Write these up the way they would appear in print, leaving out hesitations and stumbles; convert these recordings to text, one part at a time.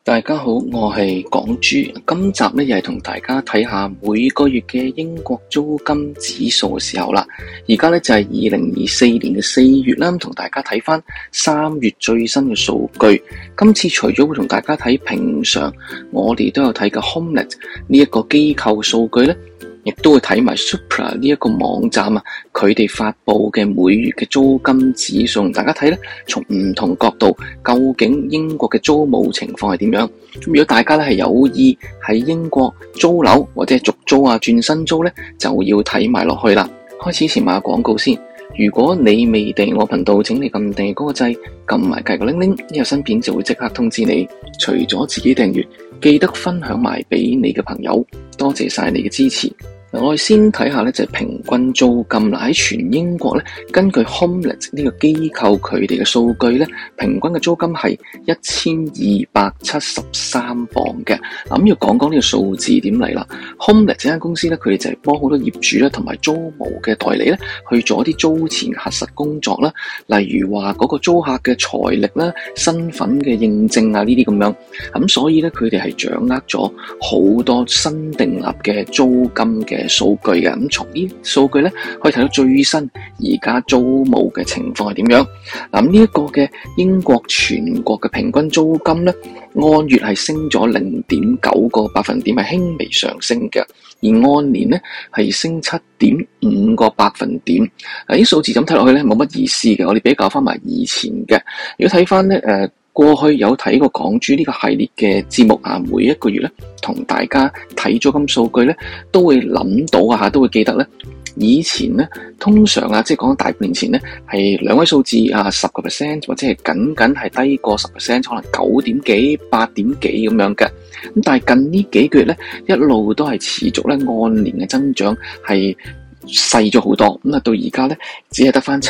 大家好，我係港豬。今集咧又係同大家睇下每個月嘅英國租金指數嘅時候啦。而家咧就係2024年嘅4月啦，同大家睇翻3月最新嘅數據。今次除咗會同大家睇平常我哋都有睇嘅 Homelet 呢一個機構數據咧，亦都會睇埋 Supra 呢一個網站啊，佢哋發布嘅每月嘅租金指數，大家睇咧，從唔同角度，究竟英國嘅租務情況係點樣？咁如果大家咧係有意喺英國租樓或者係續租啊、轉新租咧，就要睇埋落去啦。開始前買下廣告先。如果你未訂我頻道，請你撳訂閱嗰個掣，撳埋隔個鈴鈴，呢個新片就會即刻通知你。除咗自己訂閱，記得分享埋俾你嘅朋友。多謝晒你嘅支持。我哋先睇下咧，就係平均租金啦。喺全英國咧，根據 Homelet 呢個機構佢哋嘅數據咧，平均嘅租金係1273磅嘅。咁要講講呢個數字點嚟啦。Homelet 呢間公司咧，佢哋就係幫好多業主咧同埋租務嘅代理咧去做一啲租前核實工作啦，例如話嗰個租客嘅財力啦、身份嘅認證啊呢啲咁樣。咁所以咧，佢哋係掌握咗好多新訂立嘅租金嘅數據嘅。咁從呢數據咧可以睇到最新而家租務嘅情況係點樣。嗱，呢一個嘅英國全國嘅平均租金咧，按月係升咗0.9個百分點，係輕微上升嘅，而按年咧係升7.5個百分點。啲數字咁睇落去咧冇乜意思嘅，我哋比較翻埋以前嘅。如果睇翻咧過去有睇過港豬呢個系列嘅節目啊，每一個月咧同大家睇租金數據咧，都會諗到啊，都會記得咧。以前咧通常啊，即係講大半年前咧係兩位數字啊，10%或者係僅係低過10%，可能9點幾、8點幾咁樣嘅。咁但係近呢幾個月咧一路都係持續咧按年嘅增長係細咗好多。咁啊到而家咧只係得翻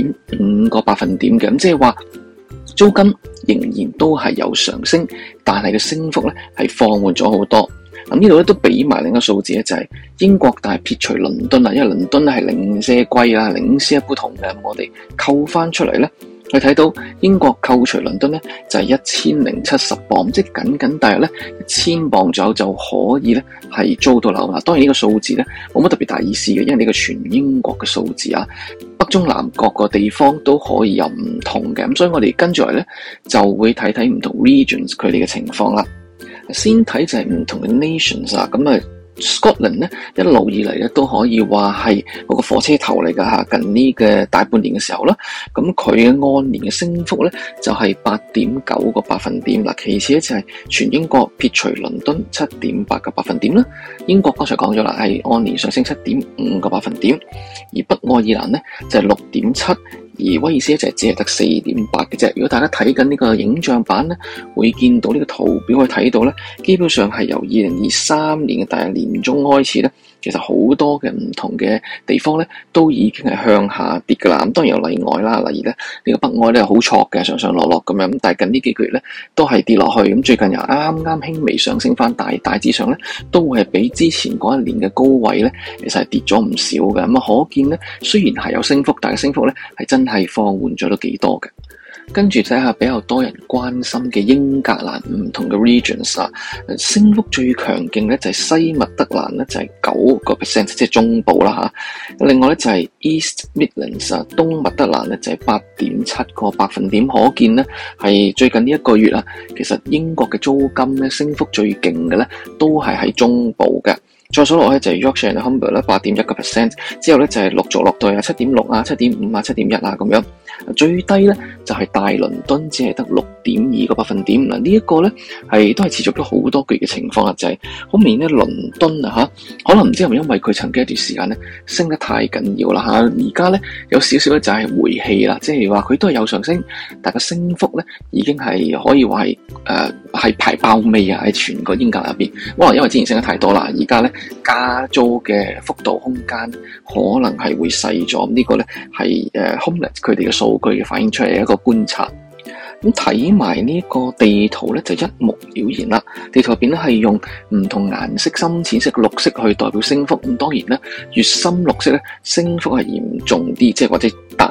7.5個百分點嘅。咁即係話租金仍然都係有上升，但係個升幅咧係放緩咗好多。咁呢度咧都俾埋另一個數字咧，就係英國，但係撇除倫敦啊，因為倫敦咧係零舍貴啊，零舍不同嘅。咁我哋扣翻出嚟咧，去睇到英國扣除倫敦咧就係1070磅，即係僅大約咧1000磅左右就可以咧係租到樓啦。當然呢個數字咧冇乜特別大意思嘅，因為呢個全英國嘅數字啊，北中南各個地方都可以有唔同嘅。咁所以我哋跟住嚟咧就會睇睇唔同 regions 佢哋嘅情況啦。先睇就係唔同嘅 nations 啊，咁啊 Scotland 咧一路以嚟咧都可以話係嗰個火車頭嚟噶嚇，近呢嘅大半年嘅時候啦，咁佢嘅按年嘅升幅咧就係8.9個百分點嗱。其次咧就係全英國撇除倫敦7.8個百分點啦，英國剛才講咗啦係按年上升7.5個百分點，而北愛爾蘭咧就係6.7。而威爾斯就係只係得4.8嘅啫。如果大家睇緊呢個影像版咧，會見到呢個圖表可以睇到咧，基本上係由2023年嘅大約年中開始咧，其實好多嘅唔同嘅地方咧都已經係向下跌㗎啦。咁當然有例外啦，例如咧呢個北愛咧好挫嘅，上上落落咁樣。咁但係近呢幾個月咧都係跌落去。咁最近又啱啱輕微上升翻，大致上咧都會係比之前嗰一年嘅高位咧，其實係跌咗唔少嘅。咁啊，可見咧雖然係有升幅，但係升幅咧係真係放緩咗都幾多嘅。跟住睇下比較多人關心嘅英格蘭唔同嘅 regions 啊，升幅最強勁咧就係西密德蘭咧就係9%，即係中部啦嚇。另外咧就係 East Midlands 啊，東密德蘭咧就係8.7個百分點。可見咧係最近呢一個月啊，其實英國嘅租金咧升幅最勁嘅咧都係喺中部嘅。再數落咧就係 Yorkshire and Humber 咧8.1%，之後咧就係陸續落到7.6啊、7.5啊、7.1啊咁樣。最低咧就係大倫敦只係得6.2個百分點。嗱，呢一個咧都係持續咗好多個月嘅情況啦，就係好明顯咧倫敦啊可能唔知係咪因為佢曾經一段時間咧升得太緊要啦而家咧有少少咧就係回氣啦，即係話佢都係有上升，但係個升幅咧已經係可以話係排爆尾啊，喺全個英格蘭入邊。因為之前升得太多啦，而家咧加租嘅幅度空間可能係會細咗。呢個咧係Homelet 佢哋嘅數據嘅反映出嚟一個觀察。咁睇埋呢個地圖咧就一目了然啦。地圖入邊咧係用唔同顏色深淺色、綠色去代表升幅。咁當然咧越深綠色咧升幅係嚴重啲，即係或者大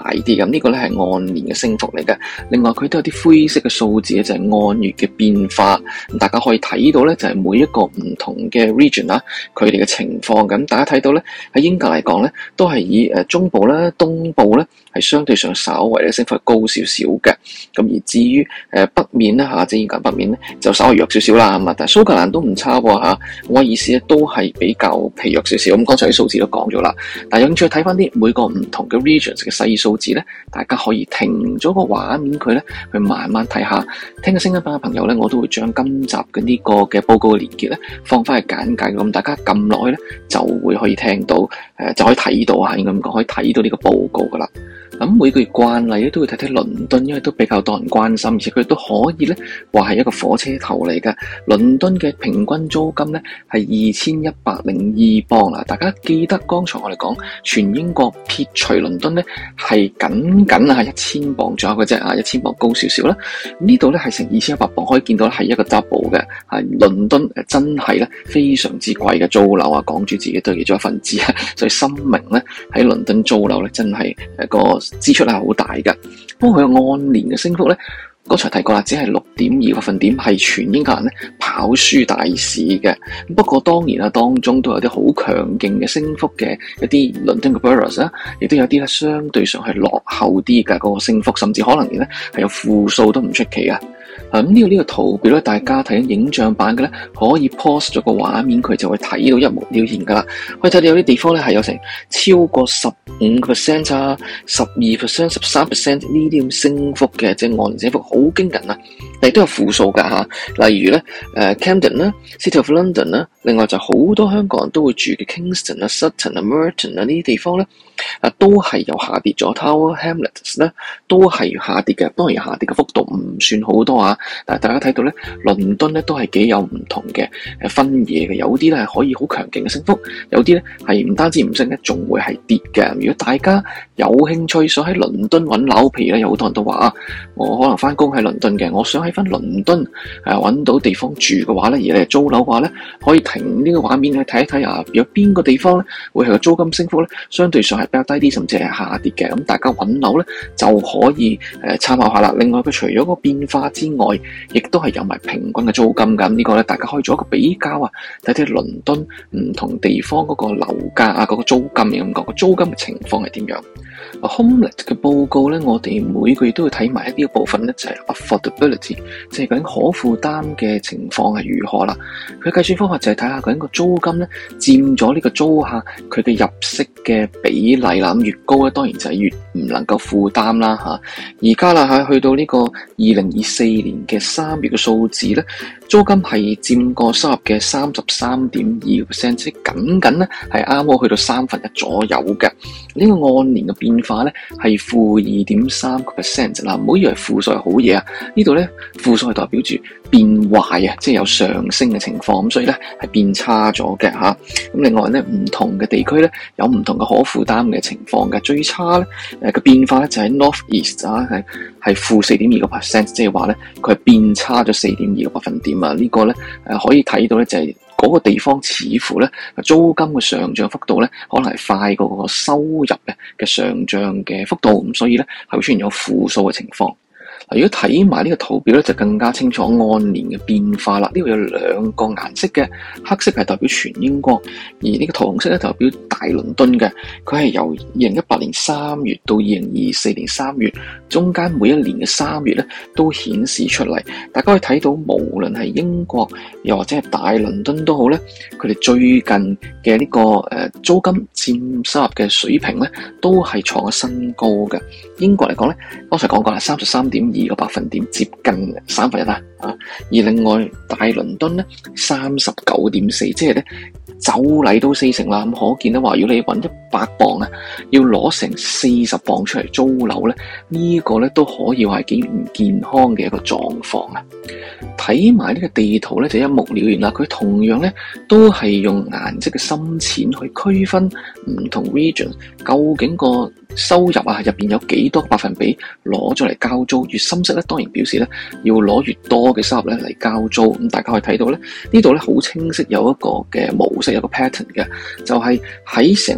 啲嘅，呢個咧係按年嘅升幅嚟嘅。另外佢都有啲灰色嘅數字咧，就係按月嘅變化。咁大家可以睇到咧，就係每一個唔同嘅 region 啦，佢哋嘅情況。咁大家睇到咧，喺英格嚟講咧，都係以中部啦、東部咧係相對上稍為咧升幅高少少嘅。咁而至於北面咧即係英格蘭北面咧就稍微弱少少啦。咁但係蘇格蘭都唔差喎嚇，威爾士咧都係比較疲弱少少。咁剛才啲數字都講咗啦，但係有興趣睇翻啲每個唔同嘅 regions 嘅細數字咧，大家可以停咗個畫面佢咧，去慢慢睇下。聽嘅聲音版嘅朋友咧，我都會將今集嘅呢個嘅報告嘅連結咧放翻去簡介，咁大家撳落去咧就會可以聽到，就可以睇到應該咁講，可以睇到呢個報告噶啦。咁每個月慣例咧都會睇睇倫敦，因為都比較多人關心，而且佢都可以咧話係一個火車頭嚟嘅。倫敦嘅平均租金咧係2102鎊啦。大家記得剛才我哋講全英國撇除倫敦咧係僅1000鎊左右嘅啫，1000鎊高少少啦。呢度咧係成2100鎊，可以見到係一個 double 嘅。倫敦真係咧非常之貴嘅租樓啊，港豬自己都係其中一份子啊，所以深明咧喺倫敦租樓咧真係個支出係好大嘅。不過佢按年嘅升幅咧，剛才提過啦，只係6.2%，係全英格蘭咧跑輸大市嘅。不過當然啦，當中都有啲好強勁嘅升幅嘅一啲倫敦嘅 boroughs 啦，亦都有啲咧相對上係落後啲嘅嗰個升幅，甚至可能連咧係有負數都唔出奇啊！咁呢個圖表咧，大家睇緊影像版嘅咧，可以 pause 咗個畫面，佢就會睇到一目了然噶啦。可以睇到有啲地方咧係有成超過15% 啊、12%、13% 呢啲咁升幅嘅，即係按年升幅好驚人啊！但係都有負數噶嚇，例如咧Camden 啦、City of London 啦，另外就好多香港人都會住嘅 Kingston 啊、Sutton 啊、Merton 啊呢啲地方咧，都係有下跌咗。Tower Hamlets 咧都係下跌嘅，當然下跌嘅幅度唔算好多啊。但係大家睇到咧，倫敦咧都係幾有唔同嘅分野嘅，有啲咧係可以好強勁嘅升幅，有啲咧係唔單止唔升咧，仲會係跌嘅。如果大家有興趣想喺倫敦揾樓，譬如咧有好多人都話我可能翻工喺倫敦嘅，我想喺翻倫敦揾到地方住嘅話咧，而你係租樓嘅話咧，可以停呢個畫面去睇一睇有邊個地方咧會係個租金升幅咧相對上係比較低啲，甚至係下跌嘅。咁大家揾樓咧就可以參考下啦。另外佢除咗個變化之外，亦都係有埋平均嘅租金㗎。呢個咧大家可以做一個比較睇睇倫敦唔同地方嗰個樓價嗰個租金咁講，個租金嘅情況係點樣。Homelet 嘅報告咧，我哋每個月都會睇埋一啲部分咧，就係 affordability， 即係究竟可負擔嘅情況係如何啦。佢計算方法就係睇下究竟個租金咧佔咗呢個租客佢嘅入息嘅比例啦。咁越高咧，當然就係越唔能夠負擔啦嚇。而家啦去到呢個2024年嘅3月嘅數字咧，租金係佔個收入嘅33.2%，即係僅咧係啱好去到1/3左右嘅。呢個按年嘅變化咧係-2.3% 啦，唔好以為負數係好嘢啊！呢度咧負數係代表住變壞啊，即係有上升嘅情況，咁所以咧係變差咗嘅嚇。咁另外咧唔同嘅地區咧有唔同嘅可負擔嘅情況嘅，最差咧嘅變化咧就喺 North East 係-4.2%，即係話咧佢係變差咗4.2%啊！呢個咧可以睇到咧就係嗰個地方似乎咧租金嘅上漲幅度咧可能係快過個收入嘅上漲嘅幅度，咁所以咧係會出現咗負數嘅情況。如果睇埋呢個圖表咧，就更加清楚按年嘅變化啦。呢度有兩個顏色嘅，黑色係代表全英國，而呢個桃紅色咧代表大倫敦嘅。佢係由2018年3月到2024年3月，中間每一年嘅3月咧都顯示出嚟。大家可以睇到，無論係英國又或者係大倫敦都好咧，佢哋最近嘅呢個租金佔收入嘅水平咧，都係創咗新高嘅。英國嚟講咧，剛才講過啦，33.2%，接近1/3啦。而另外大倫敦咧39.4%，即係咧就嚟到40%啦。咁可見咧話，如果你揾100鎊要攞成40鎊出嚟租樓咧，呢個咧都可以話係幾唔健康嘅一個狀況啊。睇埋呢個地圖咧就一目了然啦。佢同樣咧都係用顏色嘅深淺去區分唔同 region， 究竟個收入入邊有幾多百分比攞咗嚟交租。越深色咧當然表示咧要攞越多嘅收入咧嚟交租。咁大家可以睇到咧呢度咧好清晰有一個嘅模式，有一個 pattern 嘅，就係喺成個英國咧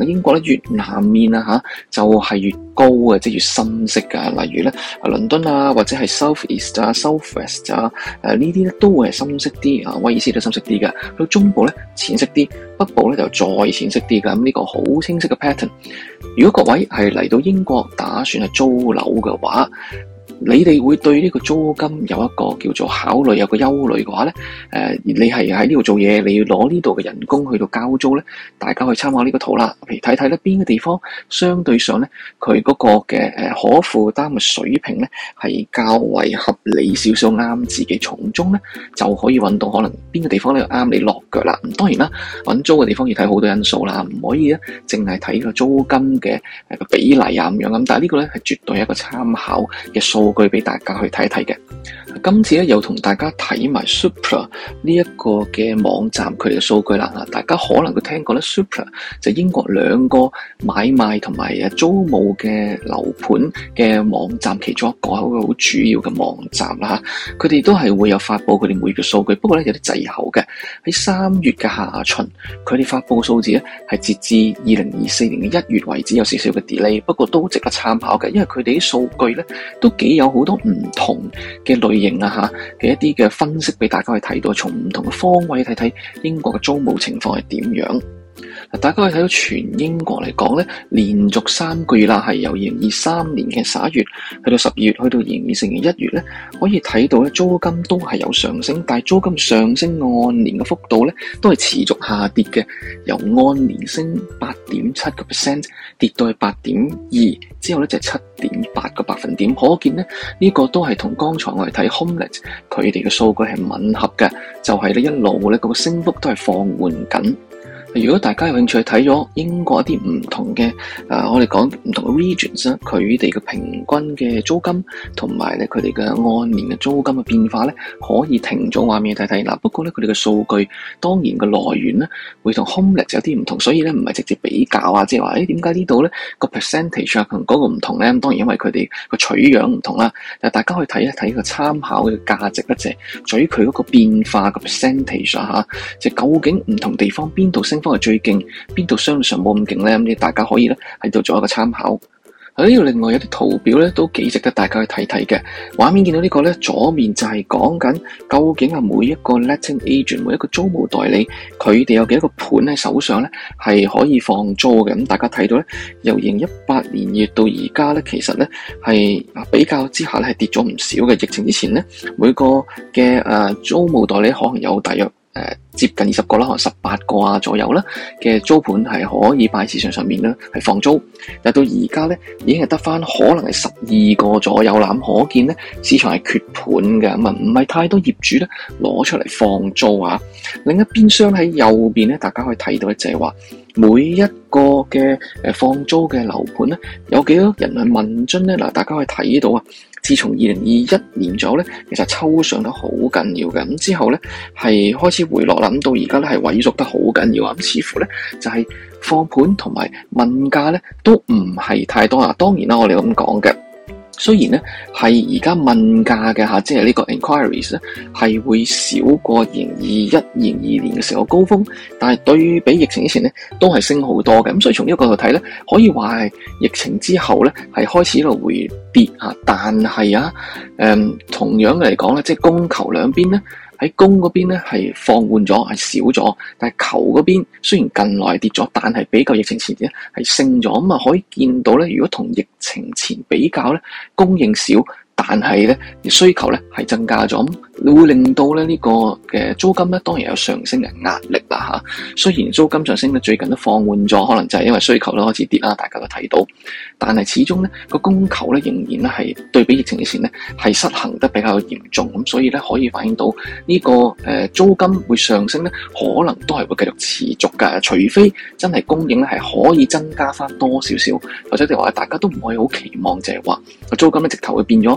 越南面啊就係越高嘅，即係越深色㗎。例如咧倫敦啊，或者係 South East 啊、South West 啊，呢啲咧都會係深色啲啊，威爾斯都深色啲嘅。到中部咧淺色啲，北部咧就再淺色啲㗎。咁呢個好清晰嘅 pattern。如果各位係嚟到英國打算係租樓嘅話，你哋會對呢個租金有一個叫做考慮，有個憂慮嘅話咧，你係喺呢度做嘢，你要攞呢度嘅人工去到交租咧，大家去參考呢個圖啦。譬如睇睇咧邊個地方相對上咧佢嗰個嘅可負擔嘅水平咧係較為合理少少，啱自己，從中咧就可以揾到可能邊個地方咧啱你落腳啦。咁當然啦，揾租嘅地方要睇好多因素啦，唔可以咧淨係睇個租金嘅個比例啊咁樣咁。但係呢個咧係絕對係一個參考嘅數據俾大家去睇一睇嘅。今次咧又同大家睇埋 Zoopla 呢一個嘅網站佢哋嘅數據啦。大家可能都聽過咧 Zoopla 就係英國兩個買賣同埋租務嘅樓盤嘅網站其中一個好主要嘅網站啦。佢哋都係會有發布佢哋每月嘅數據，不過咧有啲滯後嘅。喺3月嘅下旬，佢哋發布嘅數字咧係截至2024年嘅1月為止，有少少嘅 delay， 不過都值得參考嘅，因為佢哋啲數據咧都幾有好多唔同嘅類型嘅一啲嘅分析俾大家去睇到，從唔同嘅方位睇睇英國嘅租務情況係點樣。大家可以睇到全英國嚟講咧，連續3個月啦，係由2023年嘅11月去到12月，去到2024年1月咧，可以睇到咧租金都係有上升，但係租金上升按年嘅幅度咧都係持續下跌嘅，由按年升 8.7% 跌到去 8.2%， 之後咧就係 7.8 個百分點，可見咧呢個都係同剛才我哋睇 Homelet 佢哋嘅數據係吻合嘅，就係咧一路咧個升幅都係放緩緊。如果大家有興趣睇咗英國一啲唔同嘅我哋講唔同嘅 regions 咧，佢哋嘅平均嘅租金同埋咧佢哋嘅按年嘅租金嘅變化咧，可以停咗畫面睇睇嗱。不過咧佢哋嘅數據當然個來源咧會同 Homelet 有啲唔同，所以咧唔係直接比較啊，即係話點解呢度咧個 percentage 啊同嗰個唔同咧？咁當然因為佢哋個取樣唔同啦。但係大家可以睇一睇個參考嘅價值咧，就係在於佢嗰個變化嘅 percentage 啊嚇，即係究竟唔同地方邊度升方係最勁，邊度相對上冇咁勁咧？咁你大家可以咧喺度做一個參考。喺呢度另外有啲圖表咧都幾值得大家去睇睇嘅。畫面見到呢個咧，左面就係講緊究竟每一個 letting agent 每一個租務代理佢哋有幾多個盤喺手上咧係可以放租嘅。咁大家睇到咧，由2018年2月到而家咧，其實咧係比較之下咧係跌咗唔少嘅。疫情之前咧，每個嘅租務代理可能有大約接近20個啦，可能18個啊左右啦嘅租盤係可以擺喺市場上面咧係放租，但到而家咧已經係得翻可能係12個左右啦。咁可見咧市場係缺盤嘅，咁啊唔係太多業主咧攞出嚟放租啊。另一邊廂喺右邊咧，大家可以睇到咧就係話每一個嘅放租嘅樓盤咧有幾多人去問津咧嗱，大家可以睇到啊。自從2021年左右咧，其實抽上得好緊要嘅，咁之後咧係開始回落啦，咁到而家咧係萎縮得好緊要啊，咁似乎咧就係放盤同埋問價咧都唔係太多啊。當然啦，我哋咁講嘅。雖然咧係而家問價嘅即係呢個 inquiries 咧係會少過2021、2022年嘅時候高峰，但係對比疫情之前咧都係升好多嘅。咁所以從呢個角度睇咧，可以話係疫情之後咧係開始一路回跌啊。但係同樣嚟講咧，即係供求兩邊咧。喺供嗰邊咧係放緩咗，係少咗，但係求嗰邊雖然近來跌咗，但係比較疫情前咧係升咗，咁啊可以見到咧，如果同疫情前比較咧，供應少，但係咧需求咧係增加咗，會令到咧呢個嘅租金咧當然有上升嘅壓力啦嚇。雖然租金上升咧最近都放緩咗，可能就係因為需求咧開始跌啦，大家都睇到，但係始終咧個供求咧仍然咧係對比疫情之前咧係失衡得比較嚴重，咁所以咧可以反映到呢個租金會上升咧，可能都係會繼續持續㗎，除非真係供應咧係可以增加翻多少少，或者就話大家都唔可以好期望就係話個租金咧直頭會變咗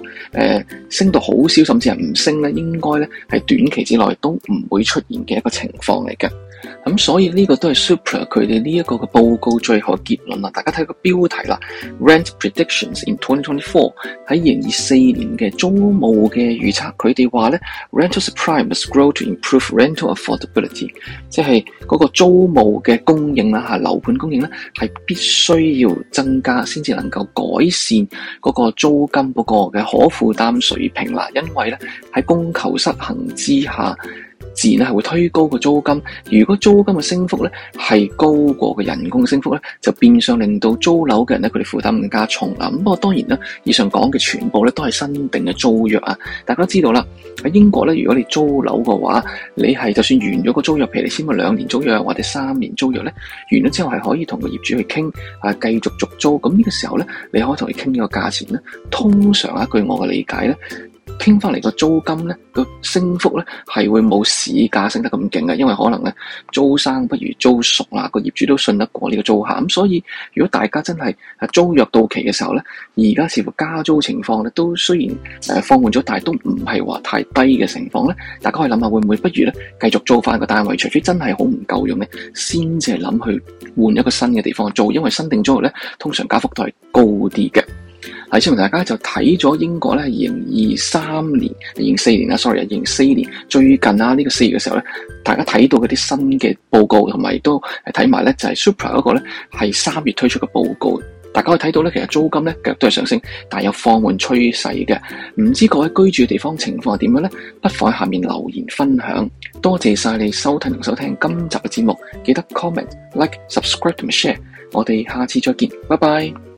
升到好少，甚至係唔升咧，應該咧係短期之內都唔會出現嘅一個情況嚟嘅。咁所以呢個都係 Supra 佢哋呢一個嘅報告最後嘅結論啦。大家睇個標題啦 ，Rent Predictions in 2024喺2024年嘅租務嘅預測，佢哋話咧 Rental supply must grow to improve rental affordability， 即係嗰個租務嘅供應啦嚇，樓盤供應咧係必須要增加先至能夠改善嗰個租金嗰個嘅可負擔水平啦。因為咧喺供求失衡之下，自然係會推高個租金。如果租金嘅升幅咧係高過個人工嘅升幅咧，就變相令到租樓嘅人咧佢哋負擔更加重啦。咁不過當然啦，以上講嘅全部咧都係新定嘅租約啊。大家都知道啦，喺英國咧，如果你租樓嘅話，你係就算完咗個租約，譬如你簽咗2年租約或者3年租約咧，完咗之後係可以同個業主去傾繼續續租。咁呢個時候咧，你可以同佢傾呢個價錢咧。通常據我嘅理解咧，傾翻嚟個租金咧個升幅咧係會冇市價升得咁勁嘅，因為可能咧租生不如租熟啦，個業主都信得過呢個租客。咁所以如果大家真係租約到期嘅時候咧，而家似乎加租情況咧都雖然放緩咗，但係都唔係話太低嘅情況咧，大家可以諗下會唔會不如咧繼續租翻個單位，除非真係好唔夠用咧，先至係諗去換一個新嘅地方租，因為新定租約咧通常加幅都係高啲嘅。係，先同大家就睇咗英國咧2024年最近呢個4月嘅時候咧，大家睇到嗰啲新嘅報告，同埋都睇埋咧就係 Supra 嗰個咧係3月推出嘅報告。大家可以睇到咧，其實租金咧繼續都係上升，但係有放緩趨勢嘅。唔知各位居住嘅地方情況係點樣咧？不妨喺下面留言分享。多謝晒你收聽同收聽今集嘅節目，記得 comment、like、subscribe 同埋 share。我哋下次再見，拜拜。